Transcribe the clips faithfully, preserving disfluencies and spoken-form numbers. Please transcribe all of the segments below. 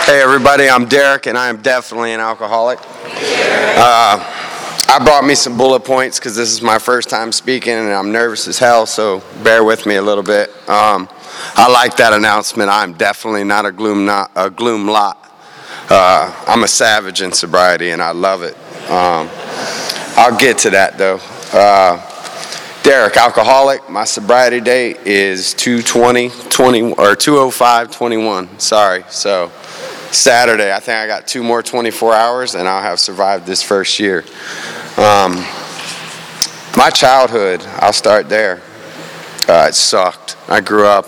Hey everybody, I'm Derek and I am definitely an alcoholic. Uh, I brought me some bullet points because this is my first time speaking and I'm nervous as hell, so bear with me a little bit. Um, I like that announcement. I'm definitely not a gloom, not a gloom lot. Uh, I'm a savage in sobriety and I love it. Um, I'll get to that though. Uh, Derek, alcoholic. My sobriety date is two twenty twenty or two oh five twenty-one. Sorry. So Saturday, I think I got two more twenty-four hours and I'll have survived this first year. Um, my childhood, I'll start there. Uh, it sucked. I grew up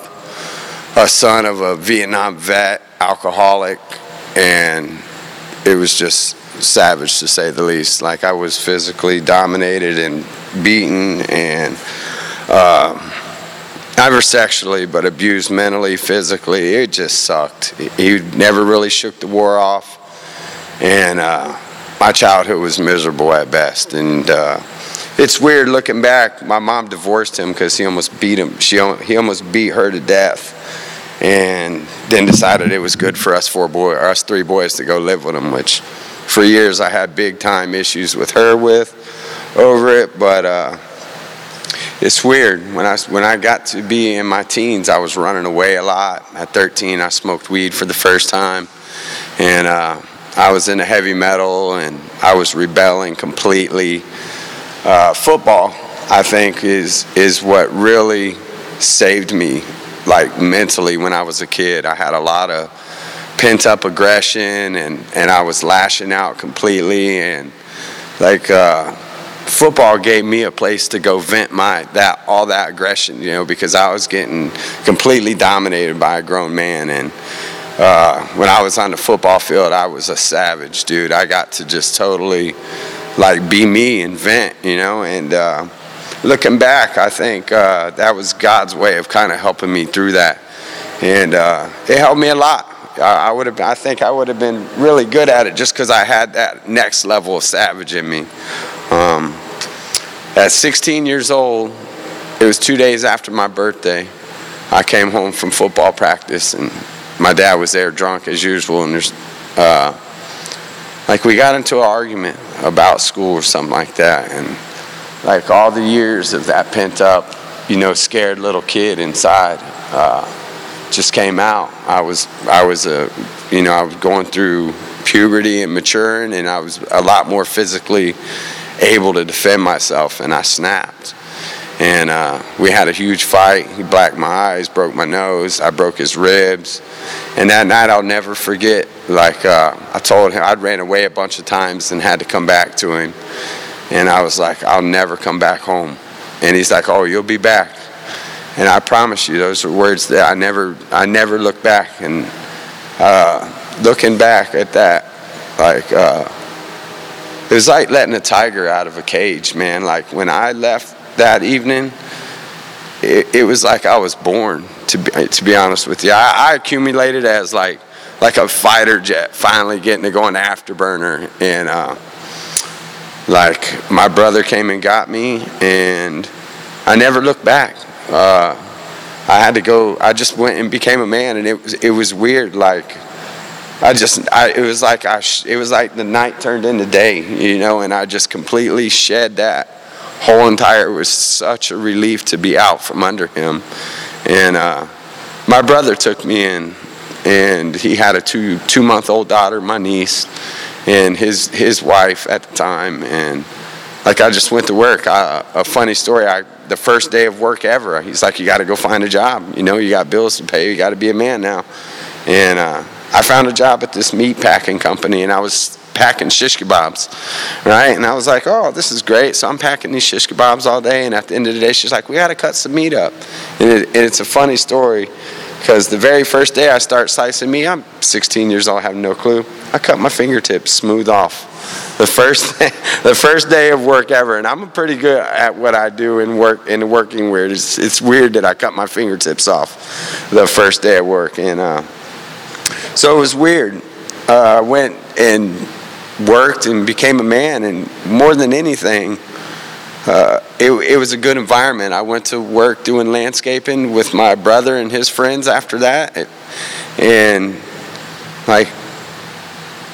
a son of a Vietnam vet, alcoholic, and it was just savage to say the least. Like I was physically dominated and beaten and uh, never sexually, but abused mentally, physically. It just sucked. He never really shook the war off, and uh, my childhood was miserable at best. And uh, it's weird looking back. My mom divorced him because he almost beat him. She he almost beat her to death, and then decided it was good for us four boy, or us three boys to go live with him. Which, for years, I had big time issues with her with over it, but. Uh, It's weird. When I, when I got to be in my teens, I was running away a lot. At thirteen, I smoked weed for the first time. And uh, I was into heavy metal, and I was rebelling completely. Uh, football, I think, is is what really saved me, like, mentally when I was a kid. I had a lot of pent-up aggression, and, and I was lashing out completely. And, like... Uh, Football gave me a place to go vent my that all that aggression, you know, because I was getting completely dominated by a grown man. And uh, when I was on the football field, I was a savage, dude. I got to just totally, like, be me and vent, you know. And uh, looking back, I think uh, that was God's way of kind of helping me through that, and uh, it helped me a lot. I, I would have, I think, I would have been really good at it just because I had that next level of savage in me. Um, at sixteen years old, it was two days after my birthday, I came home from football practice, and my dad was there drunk as usual, and there's, uh, like we got into an argument about school or something like that, and like all the years of that pent up, you know, scared little kid inside, uh, just came out. I was, I was a, you know, I was going through puberty and maturing, and I was a lot more physically able to defend myself, and I snapped. And uh, we had a huge fight. He blacked my eyes, broke my nose, I broke his ribs. And that night I'll never forget, like uh, I told him, I'd ran away a bunch of times and had to come back to him. And I was like, I'll never come back home. And he's like, oh, you'll be back. And I promise you, those are words that I never, I never look back. And uh, looking back at that, like, uh, it was like letting a tiger out of a cage, man. Like when I left that evening, it, it was like I was born, to be, to be honest with you. I, I accumulated as like like a fighter jet finally getting to go on afterburner. And uh, like my brother came and got me, and I never looked back. Uh, I had to go, I just went and became a man, and it was, it was weird, like, I just, I, it was like I, it was like the night turned into day, you know, and I just completely shed that whole entire, it was such a relief to be out from under him. And uh, my brother took me in, and he had a two, two-month-old daughter, my niece, and his, his wife at the time, and like I just went to work. I, a funny story, I, the first day of work ever, he's like, you got to go find a job, you know, you got bills to pay, you got to be a man now. And uh, I found a job at this meat packing company, and I was packing shish kebabs, right? And I was like, oh, this is great. So I'm packing these shish kebabs all day, and at the end of the day, she's like, we got to cut some meat up. And, it, and it's a funny story, because the very first day I start slicing meat, I'm sixteen years old, I have no clue. I cut my fingertips smooth off. The first day, the first day of work ever, and I'm pretty good at what I do in work in the working weird. It's, it's weird that I cut my fingertips off the first day of work, and uh, so it was weird. Uh, I went and worked and became a man, and more than anything, uh, it, it was a good environment. I went to work doing landscaping with my brother and his friends after that, and like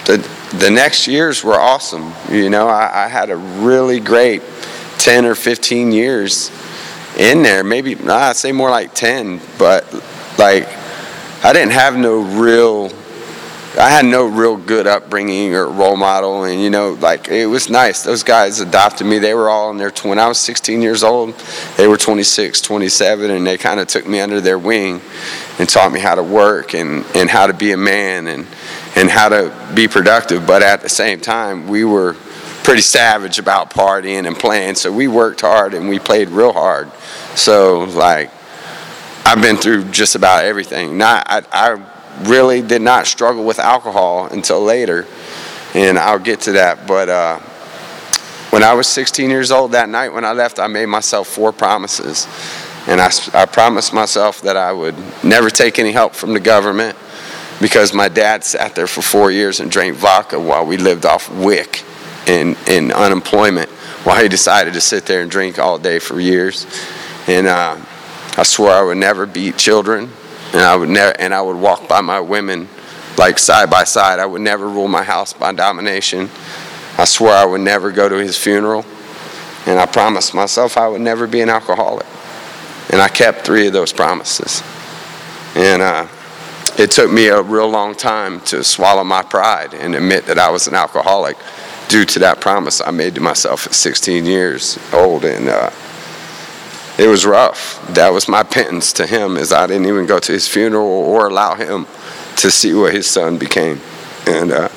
the, the next years were awesome. You know, I, I had a really great ten or fifteen years in there. Maybe, nah, I'd say more like ten, but like I didn't have no real, I had no real good upbringing or role model, and you know, like it was nice. Those guys adopted me. They were all in their, when I was sixteen years old, they were twenty-six, twenty-seven, and they kind of took me under their wing and taught me how to work and, and how to be a man and, and how to be productive. But at the same time, we were pretty savage about partying and playing, so we worked hard and we played real hard. So like, I've been through just about everything. Not, I, I really did not struggle with alcohol until later, and I'll get to that. But uh, when I was sixteen years old, that night when I left, I made myself four promises. And I, I promised myself that I would never take any help from the government, because my dad sat there for four years and drank vodka while we lived off WIC and, and unemployment, while he decided to sit there and drink all day for years. And uh, I swore I would never beat children, and I would never, and I would walk by my women like side by side. I would never rule my house by domination. I swore I would never go to his funeral, and I promised myself I would never be an alcoholic. And I kept three of those promises. And uh, it took me a real long time to swallow my pride and admit that I was an alcoholic due to that promise I made to myself at sixteen years old. And uh, it was rough. That was my penance to him, is I didn't even go to his funeral or allow him to see what his son became. And uh,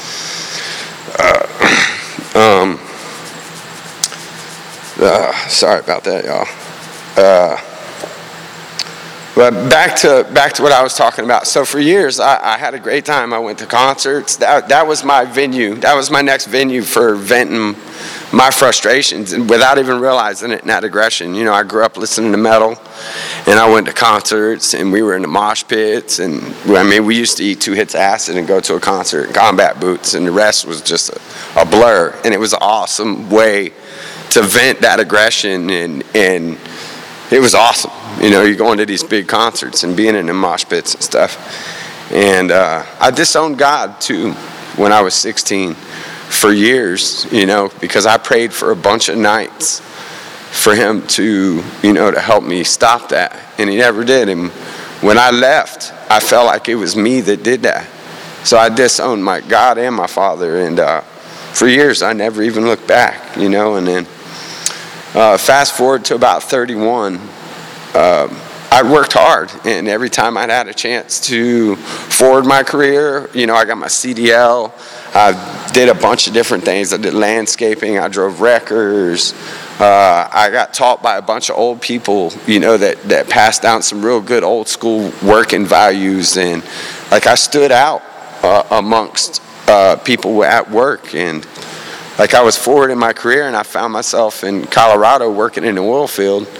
uh, um, uh, sorry about that, y'all. Uh, but back to back to what I was talking about. So for years, I, I had a great time. I went to concerts. That that was my venue. That was my next venue for venting my frustrations, and without even realizing it, and that aggression. You know, I grew up listening to metal, and I went to concerts, and we were in the mosh pits, and I mean, we used to eat two hits of acid and go to a concert in combat boots, and the rest was just a, a blur. And it was an awesome way to vent that aggression, and and it was awesome. You know, you're going to these big concerts and being in the mosh pits and stuff. And uh, I disowned God too when I was sixteen for years, you know, because I prayed for a bunch of nights for him to, you know, to help me stop that. And he never did. And when I left, I felt like it was me that did that. So I disowned my God and my Father. And uh, for years, I never even looked back, you know. And then Uh, fast forward to about thirty-one, uh, I worked hard, and every time I had a chance to forward my career, you know, I got my C D L, I did a bunch of different things. I did landscaping, I drove wreckers, uh, I got taught by a bunch of old people, you know, that, that passed down some real good old school working values, and like I stood out uh, amongst uh, people at work. And like I was forward in my career, and I found myself in Colorado working in the oil field,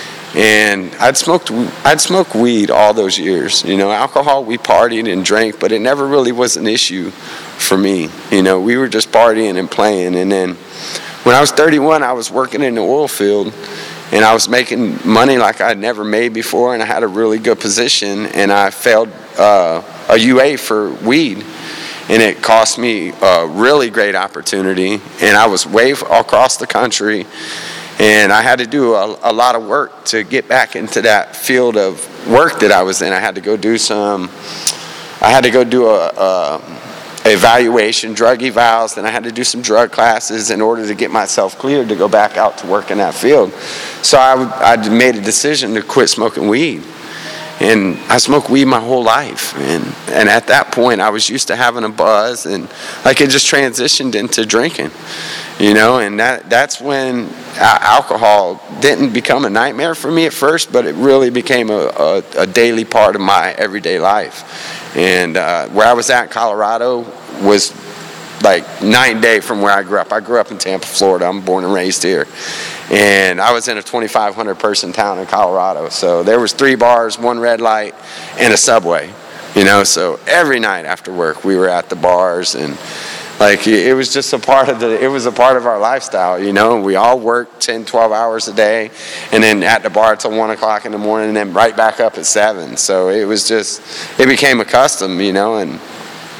and I'd smoked I'd smoked weed all those years. You know, alcohol, we partied and drank, but it never really was an issue for me. You know, we were just partying and playing. And then when I was thirty-one, I was working in the oil field, and I was making money like I'd never made before, and I had a really good position, and I failed uh, a U A for weed. And it cost me a really great opportunity, and I was way across the country, and I had to do a, a lot of work to get back into that field of work that I was in. I had to go do some, I had to go do a, a evaluation, drug evals, then I had to do some drug classes in order to get myself cleared to go back out to work in that field. So I, I made a decision to quit smoking weed. And I smoked weed my whole life, and and at that point I was used to having a buzz, and like it just transitioned into drinking, you know. And that that's when alcohol didn't become a nightmare for me at first, but it really became a, a, a daily part of my everyday life. And uh, where I was at in Colorado was like night and day from where I grew up. I grew up in Tampa, Florida. I'm born and raised here. And I was in a twenty-five hundred person town in Colorado. So there was three bars, one red light, and a Subway. You know, so every night after work we were at the bars, and like it was just a part of the, it was a part of our lifestyle, you know. We all worked ten, twelve hours a day, and then at the bar till one o'clock in the morning, and then right back up at seven. So it was just, it became a custom, you know. And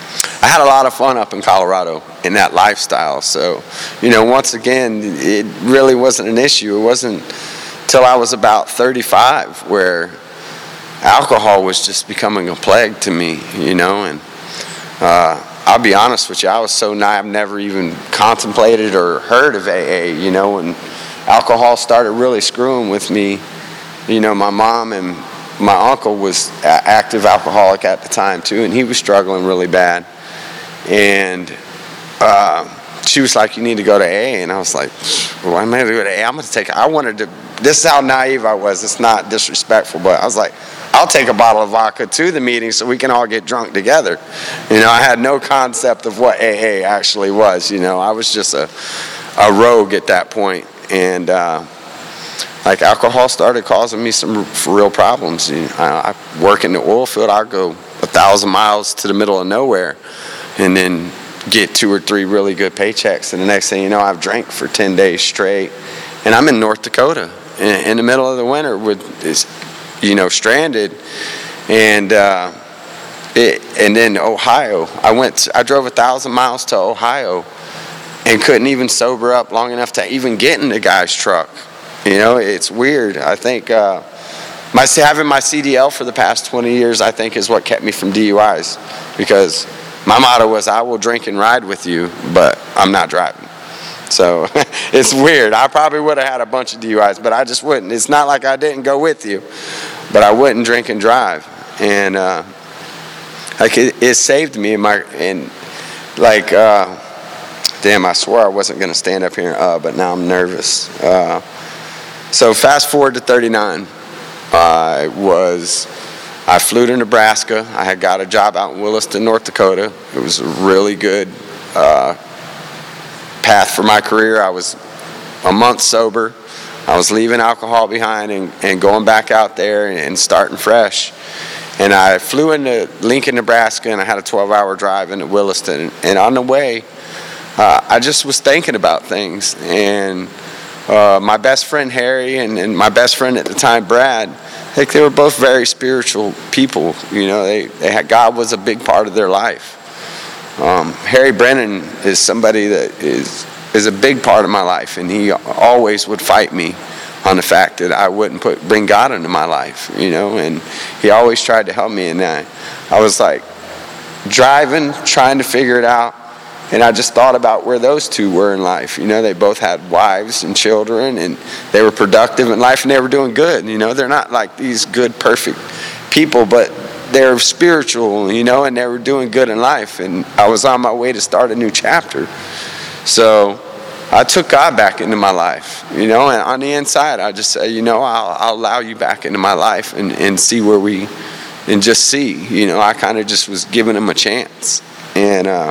I had a lot of fun up in Colorado in that lifestyle. So, you know, once again, it really wasn't an issue. It wasn't till I was about thirty-five where alcohol was just becoming a plague to me, you know. And uh, I'll be honest with you, I was so naive, I've never even contemplated or heard of A A, you know. When alcohol started really screwing with me, you know, my mom and my uncle was an active alcoholic at the time too, and he was struggling really bad. And uh, she was like, "You need to go to A A," and I was like, "Well, I'm going to go to A A. I'm going to take." I wanted to. This is how naive I was. It's not disrespectful, but I was like, "I'll take a bottle of vodka to the meeting so we can all get drunk together." You know, I had no concept of what A A actually was. You know, I was just a a rogue at that point, and uh, like alcohol started causing me some real problems. You know, I, I work in the oil field. I go a thousand miles to the middle of nowhere, and then get two or three really good paychecks. And the next thing you know, I've drank for ten days straight. And I'm in North Dakota in, in the middle of the winter with this, you know, stranded. And uh, it, and then Ohio. I went, to, I drove a thousand miles to Ohio and couldn't even sober up long enough to even get in the guy's truck. You know, it's weird. I think uh, my having my C D L for the past twenty years, I think, is what kept me from D U Is, because my motto was, I will drink and ride with you, but I'm not driving. So it's weird. I probably would have had a bunch of D U Is, but I just wouldn't. It's not like I didn't go with you, but I wouldn't drink and drive. And uh, like it, it saved me in my, and like, uh, damn, I swore I wasn't going to stand up here, uh, but now I'm nervous. Uh, so fast forward to thirty-nine. I was... I flew to Nebraska. I had got a job out in Williston, North Dakota. It was a really good uh, path for my career. I was a month sober. I was leaving alcohol behind and, and going back out there and, and starting fresh. And I flew into Lincoln, Nebraska, and I had a twelve-hour drive into Williston. And on the way, uh, I just was thinking about things. And uh, my best friend, Harry, and, and my best friend at the time, Brad, like they were both very spiritual people. You know, they, they had, God was a big part of their life. Um, Harry Brennan is somebody that is is a big part of my life, and he always would fight me on the fact that I wouldn't put bring God into my life. You know, and he always tried to help me in that. I was like driving, trying to figure it out, and I just thought about where those two were in life. You know, they both had wives and children, and they were productive in life, and they were doing good. You know, they're not like these good, perfect people, but they're spiritual, you know, and they were doing good in life. And I was on my way to start a new chapter. So I took God back into my life, you know, and on the inside, I just say, you know, I'll, I'll allow you back into my life and, and see where we, and just see, you know, I kind of just was giving him a chance. And, uh,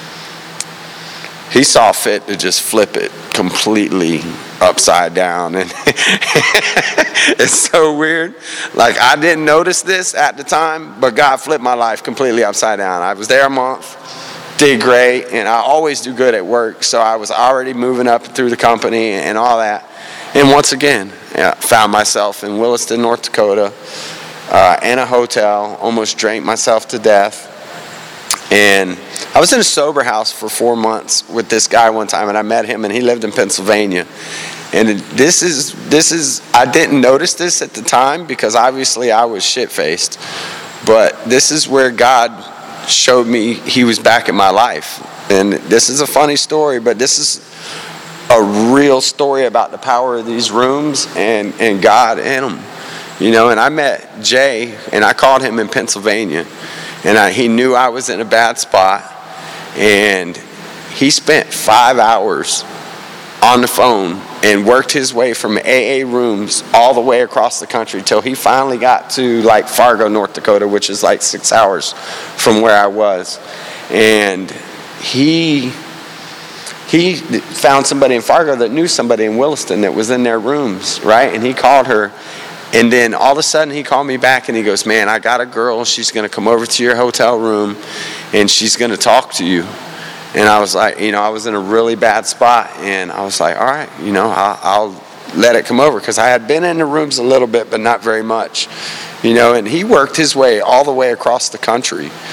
he saw fit to just flip it completely upside down. And it's so weird. Like, I didn't notice this at the time, but God flipped my life completely upside down. I was there a month, did great, and I always do good at work, so I was already moving up through the company and all that. And once again, yeah, found myself in Williston, North Dakota, uh, in a hotel, almost drank myself to death. And I was in a sober house for four months with this guy one time, and I met him, and he lived in Pennsylvania. And this is, this is, I didn't notice this at the time because obviously I was shit-faced. But this is where God showed me he was back in my life. And this is a funny story, but this is a real story about the power of these rooms and, and God in them. You know, and I met Jay, and I called him in Pennsylvania. And I, he knew I was in a bad spot, and he spent five hours on the phone and worked his way from A A rooms all the way across the country till he finally got to like Fargo, North Dakota, which is like six hours from where I was. And he he found somebody in Fargo that knew somebody in Williston that was in their rooms, right? And he called her. And then all of a sudden he called me back and he goes, man, I got a girl. She's going to come over to your hotel room and she's going to talk to you. And I was like, you know, I was in a really bad spot. And I was like, all right, you know, I'll, I'll let it come over. Because I had been in the rooms a little bit, but not very much. You know, and he worked his way all the way across the country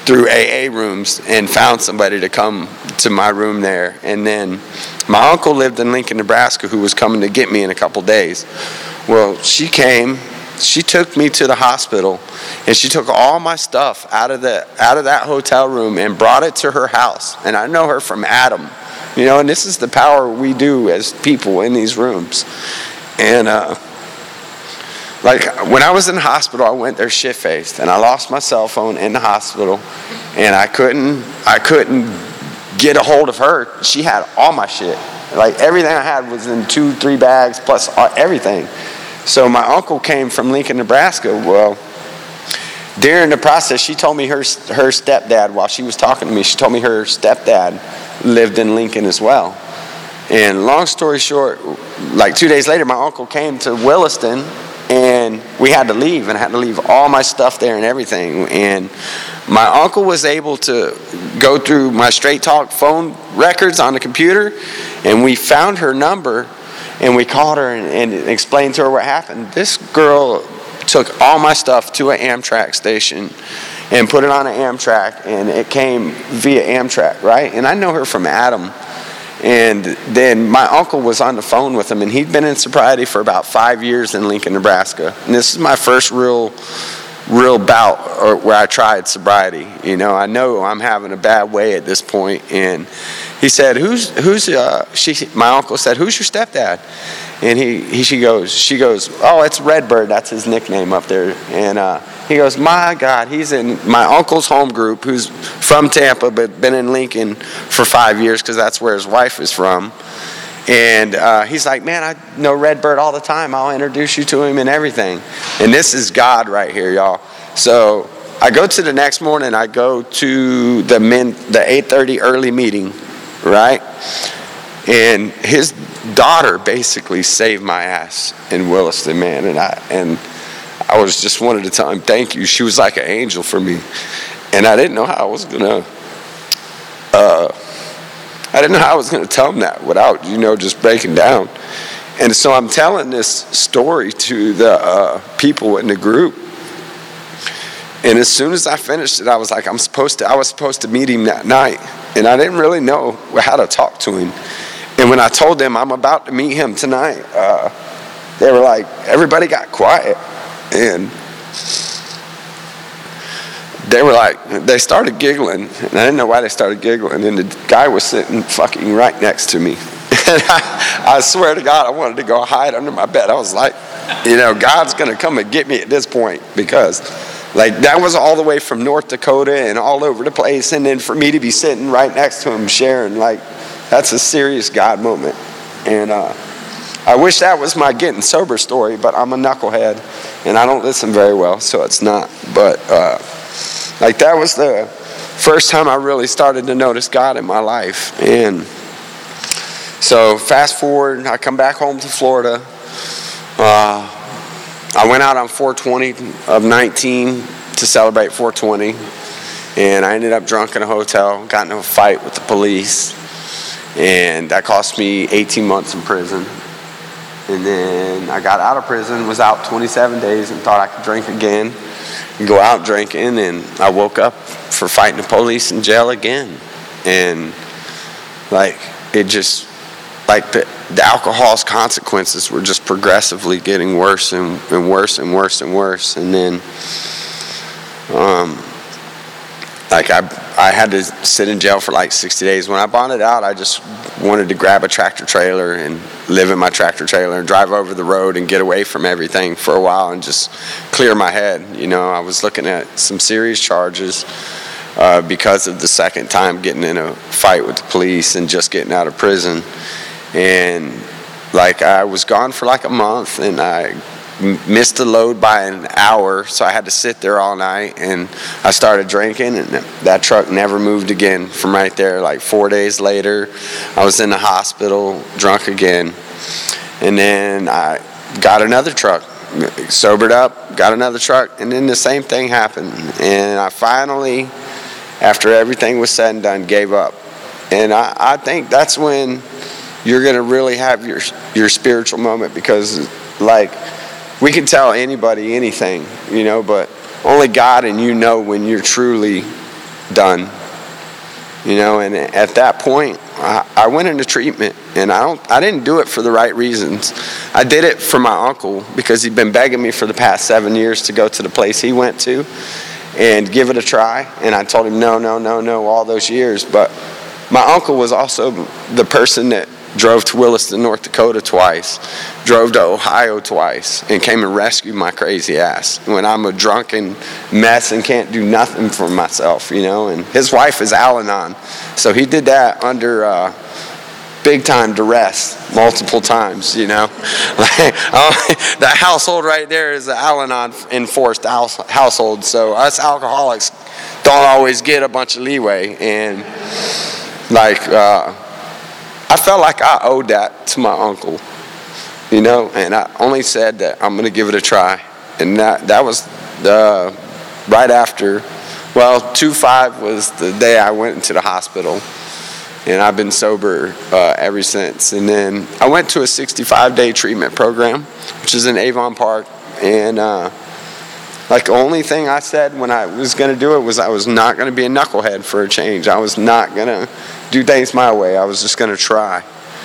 through A A rooms and found somebody to come to my room there. And then my uncle lived in Lincoln, Nebraska, who was coming to get me in a couple days. Well, she came, she took me to the hospital, and she took all my stuff out of the out of that hotel room and brought it to her house. And I know her from Adam, you know, and this is the power we do as people in these rooms. And uh, like when I was in the hospital, I went there shit-faced, and I lost my cell phone in the hospital, and I couldn't I couldn't get a hold of her. She had all my shit. Like everything I had was in two, three bags plus everything. So my uncle came from Lincoln, Nebraska. Well, during the process, she told me her her stepdad, while she was talking to me, she told me her stepdad lived in Lincoln as well. And long story short, like two days later, my uncle came to Williston, and we had to leave, and I had to leave all my stuff there and everything. And my uncle was able to go through my Straight Talk phone records on the computer, and we found her number, and we called her and, and explained to her what happened. This girl took all my stuff to an Amtrak station and put it on an Amtrak, and it came via Amtrak, right? And I know her from Adam. And then my uncle was on the phone with him, and he'd been in sobriety for about five years in Lincoln, Nebraska. And this is my first real, real bout or where I tried sobriety. You know, I know I'm having a bad way at this point. And he said, "Who's who's?" Uh, she, my uncle said, "Who's your stepdad?" And he, he she goes, she goes, "Oh, it's Redbird. That's his nickname up there." And uh, he goes, "My God, he's in my uncle's home group, who's from Tampa but been in Lincoln for five years because that's where his wife is from." And uh, he's like, "Man, I know Redbird all the time. I'll introduce you to him and everything." And this is God right here, y'all. So I go to the next morning. I go to the men, the eight thirty early meeting, right? And his daughter basically saved my ass in Williston, man. And I and I was just wanted to tell him thank you. She was like an angel for me, and I didn't know how I was gonna. Uh, I didn't know how I was gonna tell him that without, you know, just breaking down. And so I'm telling this story to the uh, people in the group. And as soon as I finished it, I was like, I'm supposed to. I was supposed to meet him that night, and I didn't really know how to talk to him. And when I told them I'm about to meet him tonight, uh, they were like, everybody got quiet. And they were like, they started giggling. And I didn't know why they started giggling. And the guy was sitting fucking right next to me. And I, I swear to God, I wanted to go hide under my bed. I was like, you know, God's going to come and get me at this point. Because, like, that was all the way from North Dakota and all over the place. And then for me to be sitting right next to him sharing, like, that's a serious God moment. And uh, I wish that was my getting sober story, but I'm a knucklehead and I don't listen very well, so it's not. But uh, like that was the first time I really started to notice God in my life. And so fast forward, I come back home to Florida. Uh, I went out on four twenty of nineteen to celebrate four twenty, and I ended up drunk in a hotel, got in a fight with the police. And that cost me eighteen months in prison. And then I got out of prison, was out twenty-seven days, and thought I could drink again and go out drinking. And I woke up for fighting the police in jail again. And like, it just, like the, the alcohol's consequences were just progressively getting worse and, and worse and worse and worse. And then, um, like I, I had to sit in jail for like sixty days. When I bonded out, I just wanted to grab a tractor trailer and live in my tractor trailer and drive over the road and get away from everything for a while and just clear my head. You know, I was looking at some serious charges uh, because of the second time getting in a fight with the police and just getting out of prison. And like I was gone for like a month, and I missed the load by an hour, so I had to sit there all night, and I started drinking, and that truck never moved again from right there. Like four days later, I was in the hospital, drunk again, and then I got another truck, sobered up, got another truck, and then the same thing happened. And I finally, after everything was said and done, gave up. And I, I think that's when you're going to really have your your spiritual moment, because like, we can tell anybody anything, you know, but only God and you know when you're truly done. You know, and at that point, I, I went into treatment, and I don't, I didn't do it for the right reasons. I did it for my uncle because he'd been begging me for the past seven years to go to the place he went to and give it a try. And I told him no, no, no, no, all those years. But my uncle was also the person that drove to Williston, North Dakota twice, drove to Ohio twice, and came and rescued my crazy ass when I'm a drunken mess and can't do nothing for myself, you know. And his wife is Al-Anon, so he did that under uh, big time duress multiple times, you know. Like, uh, that household right there is an Al-Anon enforced house, household, so us alcoholics don't always get a bunch of leeway. And like uh, I felt like I owed that to my uncle, you know, and I only said that I'm going to give it a try. And that that was the, right after, well, two five was the day I went into the hospital. And I've been sober uh, ever since. And then I went to a sixty-five day treatment program, which is in Avon Park. And uh, like the only thing I said when I was going to do it was I was not going to be a knucklehead for a change. I was not going to do things my way. I was just going to try.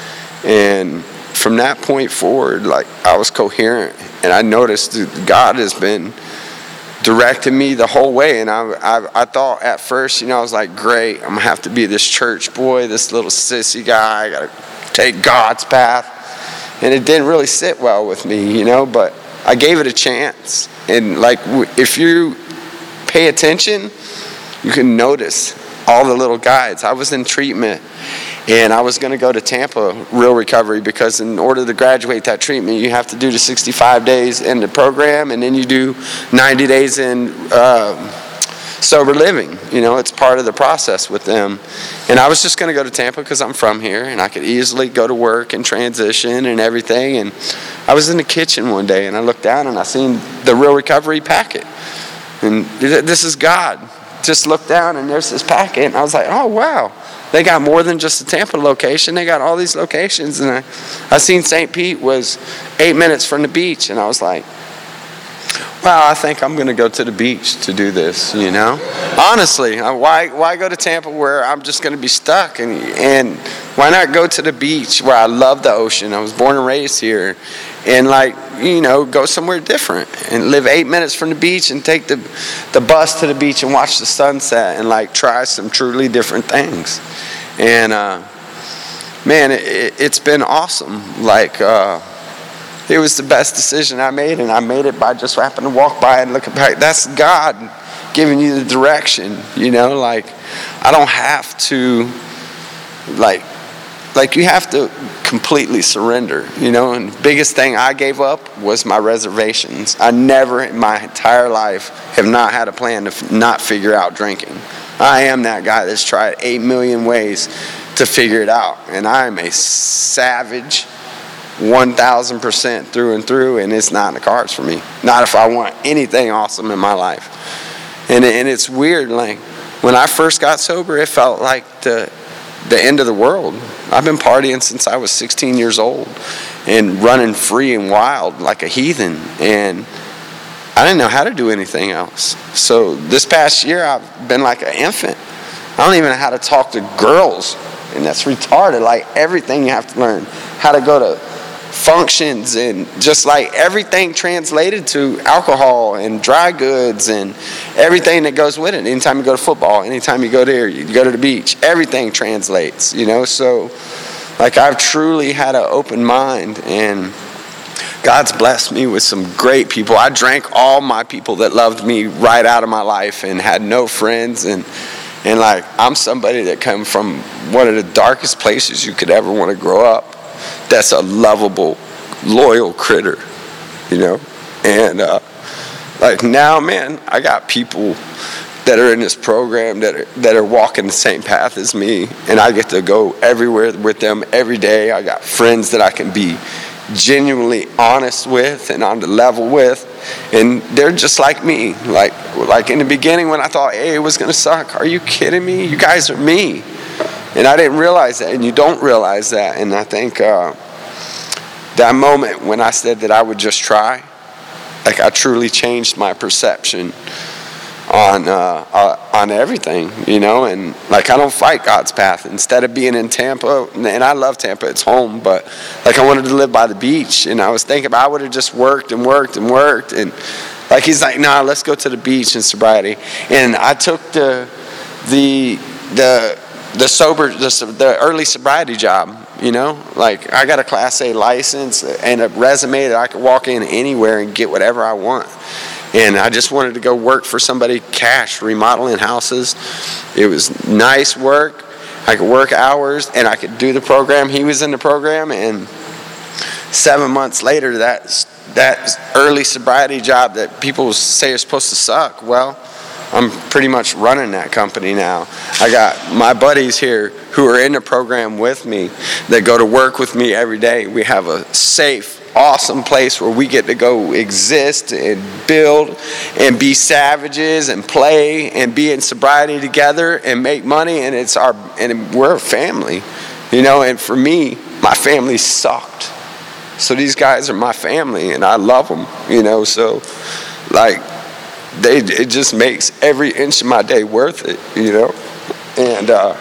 And from that point forward, like, I was coherent. And I noticed that God has been directing me the whole way. And I, I, I thought at first, you know, I was like, great, I'm going to have to be this church boy, this little sissy guy. I got to take God's path. And it didn't really sit well with me, you know, but I gave it a chance. And like, if you pay attention, you can notice all the little guides. I was in treatment, and I was going to go to Tampa, Real Recovery, because in order to graduate that treatment, you have to do the sixty-five days in the program, and then you do ninety days in uh, sober living. You know, it's part of the process with them. And I was just going to go to Tampa because I'm from here, and I could easily go to work and transition and everything. And I was in the kitchen one day, and I looked down, and I seen the Real Recovery packet. And this is God. Just looked down, and there's this packet, and I was like, oh, wow. They got more than just the Tampa location. They got all these locations. And I, I seen Saint Pete was eight minutes from the beach, and I was like, wow, I think I'm going to go to the beach to do this, you know? Honestly, why why go to Tampa where I'm just going to be stuck? And, and why not go to the beach where I love the ocean? I was born and raised here. And, like, you know, go somewhere different and live eight minutes from the beach and take the, the bus to the beach and watch the sunset and, like, try some truly different things. And, uh, man, it, it's been awesome. Like, uh, it was the best decision I made, and I made it by just happening to walk by and look back. That's God giving you the direction, you know? Like, I don't have to, like, like you have to completely surrender, you know? And the biggest thing I gave up was my reservations. I never in my entire life have not had a plan to f- not figure out drinking. I am that guy that's tried eight million ways to figure it out. And I am a savage one thousand percent through and through, and it's not in the cards for me. Not if I want anything awesome in my life. And, and it's weird, like, when I first got sober, it felt like the the end of the world. I've been partying since I was sixteen years old and running free and wild like a heathen, and I didn't know how to do anything else. So this past year, I've been like an infant. I don't even know how to talk to girls, and that's retarded. Like, everything you have to learn. How to go to functions, and just like everything translated to alcohol and dry goods and everything that goes with it. Anytime you go to football, anytime you go there, you go to the beach, everything translates, you know? So, like, I've truly had an open mind, and God's blessed me with some great people. I drank all my people that loved me right out of my life and had no friends, and and like, I'm somebody that come from one of the darkest places you could ever want to grow up. That's a lovable, loyal critter, you know? And uh, like, now, man, I got people that are in this program that are, that are walking the same path as me, and I get to go everywhere with them every day. I got friends that I can be genuinely honest with and on the level with, and they're just like me. Like, like in the beginning when I thought, hey, it was going to suck. Are you kidding me? You guys are me. And I didn't realize that, and you don't realize that. And I think uh, that moment when I said that I would just try, like, I truly changed my perception on uh, uh, on everything, you know, and like I don't fight God's path. Instead of being in Tampa, and I love Tampa, it's home, but like I wanted to live by the beach, and I was thinking I would have just worked and worked and worked, and like he's like, nah, let's go to the beach in sobriety, and I took the the the the sober the, the early sobriety job, you know, like I got a Class A license and a resume that I could walk in anywhere and get whatever I want. And I just wanted to go work for somebody, cash, remodeling houses. It was nice work. I could work hours, and I could do the program. He was in the program, and seven months later, that, that early sobriety job that people say is supposed to suck, well, I'm pretty much running that company now. I got my buddies here who are in the program with me that go to work with me every day. We have a safe, awesome place where we get to go exist and build and be savages and play and be in sobriety together and make money, and it's our and we're a family, you know. And for me, my family sucked, so these guys are my family and I love them, you know. So like they it just makes every inch of my day worth it, you know. And uh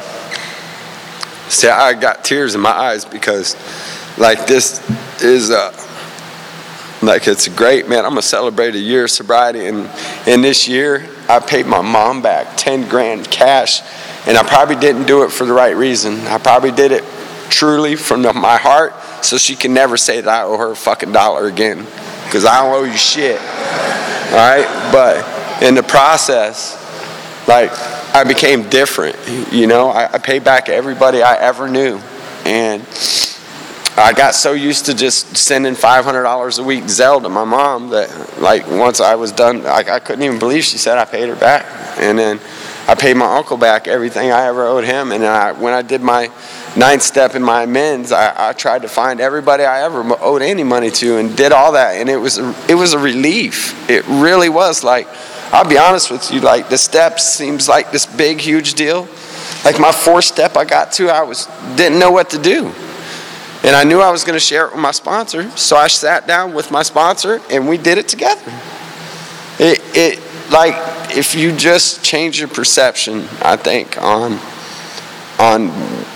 see, I got tears in my eyes because like this is uh like it's great, man. I'm gonna celebrate a year of sobriety, and and this year I paid my mom back ten grand cash, and I probably didn't do it for the right reason. I probably did it truly from the, my heart, so she can never say that I owe her a fucking dollar again, because I don't owe you shit. All right, but in the process, like I became different. You know, I, I paid back everybody I ever knew, and I got so used to just sending five hundred dollars a week Zelle to my mom that like once I was done, like I couldn't even believe she said I paid her back. And then I paid my uncle back everything I ever owed him. And then I, when I did my ninth step in my amends, I, I tried to find everybody I ever owed any money to and did all that. And it was a, it was a relief. It really was. Like, I'll be honest with you, like the steps seems like this big, huge deal. Like my fourth step I got to, I was didn't know what to do. And I knew I was going to share it with my sponsor, so I sat down with my sponsor and we did it together. It, it like if you just change your perception, I think on, on,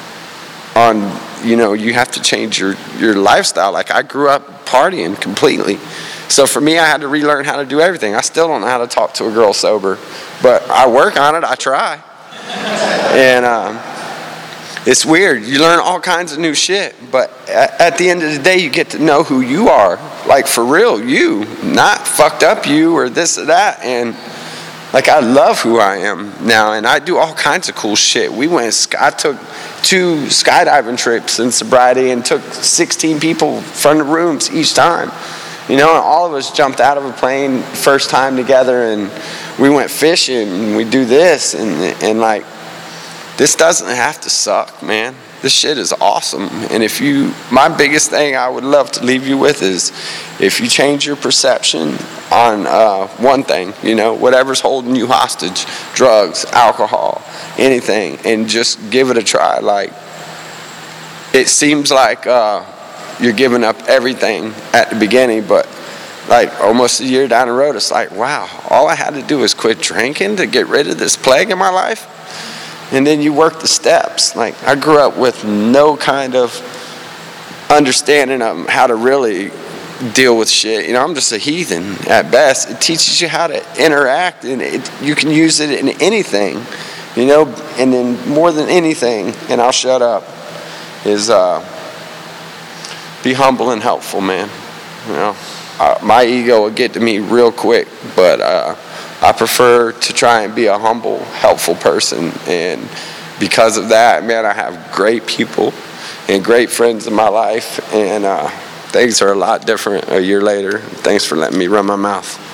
on you know, you have to change your your lifestyle. Like I grew up partying completely, so for me, I had to relearn how to do everything. I still don't know how to talk to a girl sober, but I work on it. I try, and. Um, It's weird. You learn all kinds of new shit, but at the end of the day, you get to know who you are. Like, for real, you. Not fucked up you or this or that. And, like, I love who I am now, and I do all kinds of cool shit. We went, I took two skydiving trips in sobriety and took sixteen people from the rooms each time. You know, and all of us jumped out of a plane first time together, and we went fishing, and we do this, and and, like, this doesn't have to suck, man. This shit is awesome. And if you, my biggest thing I would love to leave you with is if you change your perception on uh, one thing, you know, whatever's holding you hostage, drugs, alcohol, anything, and just give it a try. Like, it seems like uh, you're giving up everything at the beginning, but like almost a year down the road, it's like, wow, all I had to do was quit drinking to get rid of this plague in my life. And then you work the steps. Like, I grew up with no kind of understanding of how to really deal with shit. You know, I'm just a heathen at best. It teaches you how to interact, and it, you can use it in anything, you know. And then more than anything, and I'll shut up, is uh, be humble and helpful, man. You know, uh, my ego will get to me real quick, but uh, I prefer to try and be a humble, helpful person, and because of that, man, I have great people and great friends in my life, and uh, things are a lot different a year later. Thanks for letting me run my mouth.